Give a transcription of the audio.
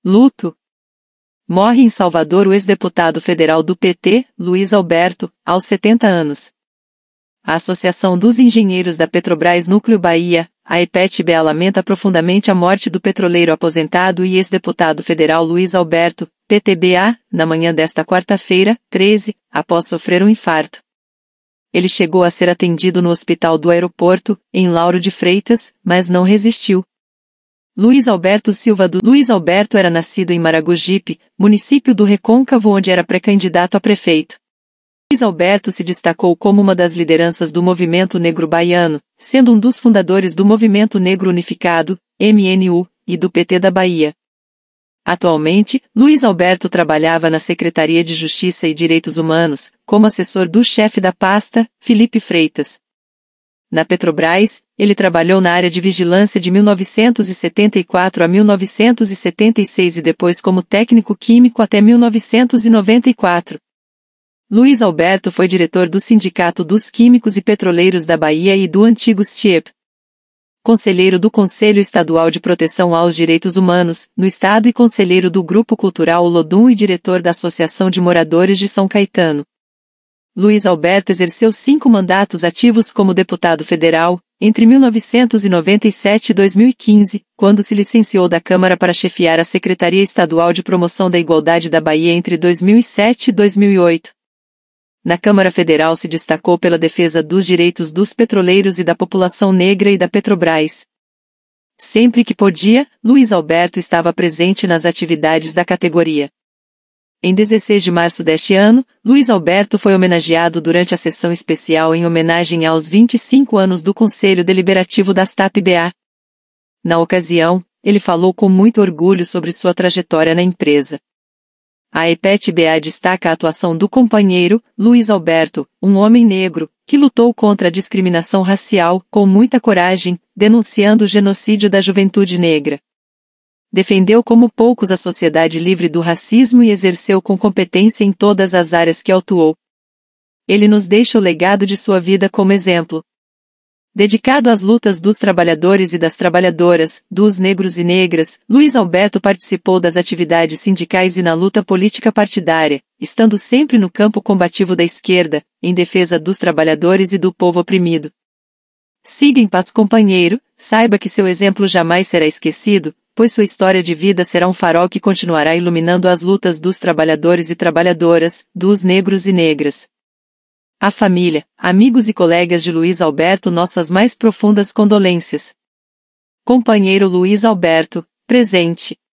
Luto. Morre em Salvador o ex-deputado federal do PT, Luiz Alberto, aos 70 anos. A Associação dos Engenheiros da Petrobras Núcleo Bahia, a EPET-BA, lamenta profundamente a morte do petroleiro aposentado e ex-deputado federal Luiz Alberto, PTBA, na manhã desta quarta-feira, 13, após sofrer um infarto. Ele chegou a ser atendido no hospital do aeroporto, em Lauro de Freitas, mas não resistiu. Luiz Alberto Silva Luiz Alberto era nascido em Maragogipe, município do Recôncavo, onde era pré-candidato a prefeito. Luiz Alberto se destacou como uma das lideranças do movimento negro baiano, sendo um dos fundadores do Movimento Negro Unificado, MNU, e do PT da Bahia. Atualmente, Luiz Alberto trabalhava na Secretaria de Justiça e Direitos Humanos, como assessor do chefe da pasta, Felipe Freitas. Na Petrobras, ele trabalhou na área de vigilância de 1974 a 1976 e depois como técnico químico até 1994. Luiz Alberto foi diretor do Sindicato dos Químicos e Petroleiros da Bahia e do antigo STIEP. Conselheiro do Conselho Estadual de Proteção aos Direitos Humanos, no Estado e conselheiro do Grupo Cultural Olodum e diretor da Associação de Moradores de São Caetano. Luiz Alberto exerceu 5 mandatos ativos como deputado federal, entre 1997 e 2015, quando se licenciou da Câmara para chefiar a Secretaria Estadual de Promoção da Igualdade da Bahia entre 2007 e 2008. Na Câmara Federal se destacou pela defesa dos direitos dos petroleiros e da população negra e da Petrobras. Sempre que podia, Luiz Alberto estava presente nas atividades da categoria. Em 16 de março deste ano, Luiz Alberto foi homenageado durante a sessão especial em homenagem aos 25 anos do Conselho Deliberativo da STAP-BA. Na ocasião, ele falou com muito orgulho sobre sua trajetória na empresa. A EPET-BA destaca a atuação do companheiro, Luiz Alberto, um homem negro, que lutou contra a discriminação racial, com muita coragem, denunciando o genocídio da juventude negra. Defendeu como poucos a sociedade livre do racismo e exerceu com competência em todas as áreas que atuou. Ele nos deixa o legado de sua vida como exemplo. Dedicado às lutas dos trabalhadores e das trabalhadoras, dos negros e negras, Luiz Alberto participou das atividades sindicais e na luta política partidária, estando sempre no campo combativo da esquerda, em defesa dos trabalhadores e do povo oprimido. Siga em paz, companheiro, saiba que seu exemplo jamais será esquecido, pois sua história de vida será um farol que continuará iluminando as lutas dos trabalhadores e trabalhadoras, dos negros e negras. À família, amigos e colegas de Luiz Alberto, nossas mais profundas condolências. Companheiro Luiz Alberto, presente.